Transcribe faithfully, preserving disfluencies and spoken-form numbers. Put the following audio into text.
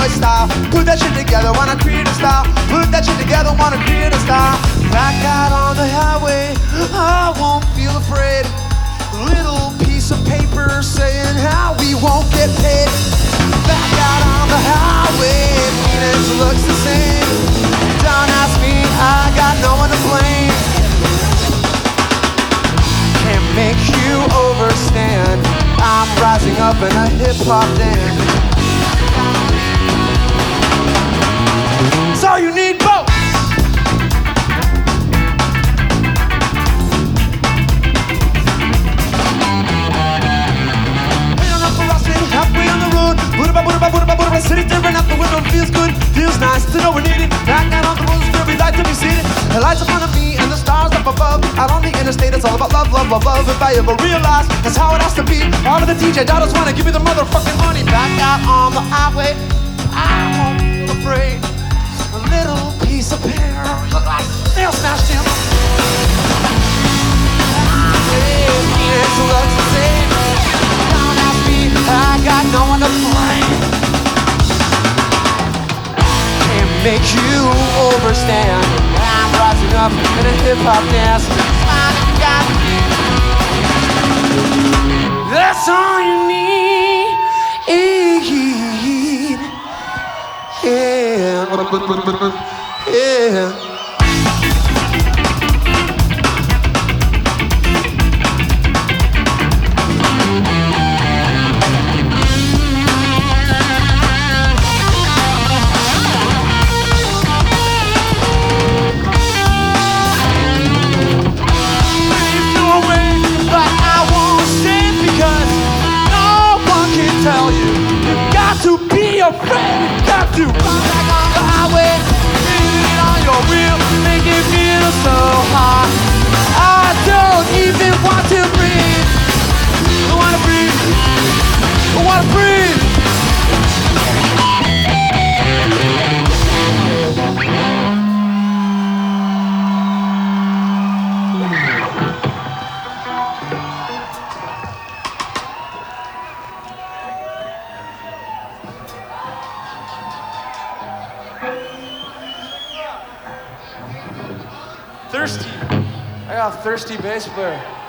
boy style. Put that shit together, wanna create a style. Put that shit together, wanna create a style. Back out on the highway, I won't feel afraid. Little piece of paper saying how we won't get paid. Back out on the highway, Phoenix looks the same. Don't ask me, I got no one to blame. Can't make you overstand. I'm rising up in a hip-hop dance. So you need both. Halfway on the road, Buddha, Buddha, Buddha, Buddha, sitting staring out the window, feels good, feels nice to know we're needed. Back out on the road, where we like to be seated. The lights in front of me and the stars up above. Out on the interstate, it's all about love, love, love, love. If I ever realize that's how it has to be. All of the D J daughters wanna give me the motherfucking money. Back out on the highway, I won't feel afraid. A little piece of paper, look like they'll smash him. It looks the same. I got no one to blame. Can't make you overstand. I'm rising up in a hip-hop dance. That's all you need. Yeah. Yeah. Tell you, you got to be afraid. You got to ride back on the highway, leaning on your wheel, make it feel so hot. I don't even want to breathe. I wanna breathe. I wanna breathe. Thirsty. I got a thirsty bass player.